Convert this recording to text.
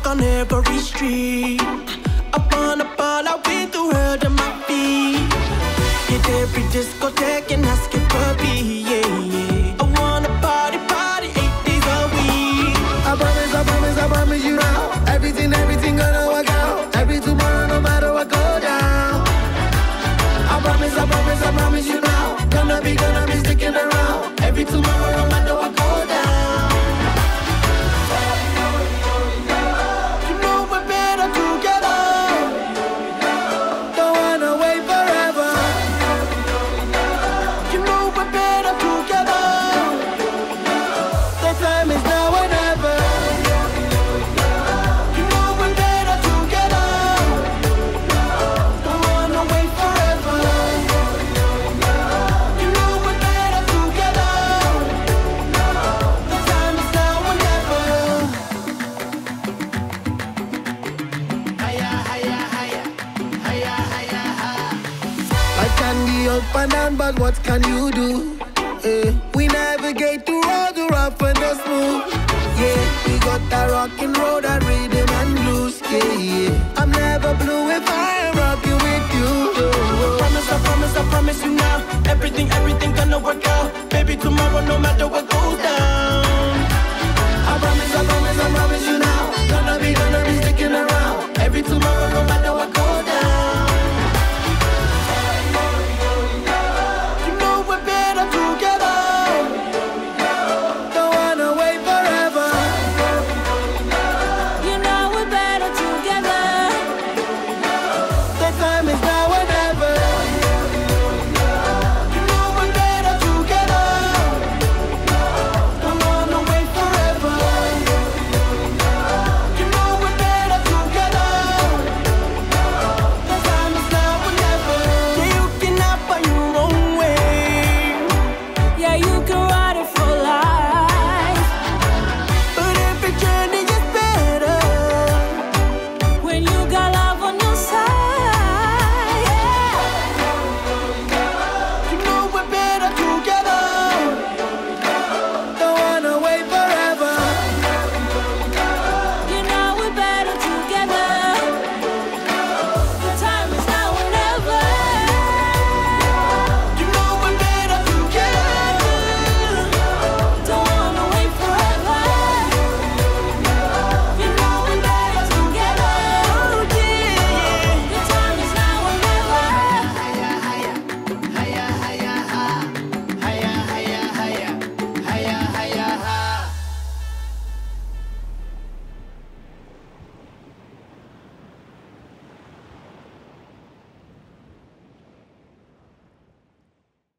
on every street. I wanna ball out with the world at my feet. Hit every discotheque and ask it for me, yeah, yeah. I wanna party 8 days a week. I promise you now. Everything gonna work out. Every tomorrow, no matter what go down. I promise you now. Gonna be sticking around. Every tomorrow, no matter what go down. You know we're better together. Don't wanna wait forever. You know we're better together. The time is now or never. You know we're better together. Don't wanna wait forever. You know we're better together. The time is now or never. Higher, higher, higher, higher, higher, higher. I can be up and down, but what can you do? We navigate through all the rough and the smooth. Yeah, we got that rockin' road and rhythm and blues. Yeah. I'm never blue if I am rocking with you. I promise you now. Everything gonna work out. Baby, tomorrow, no matter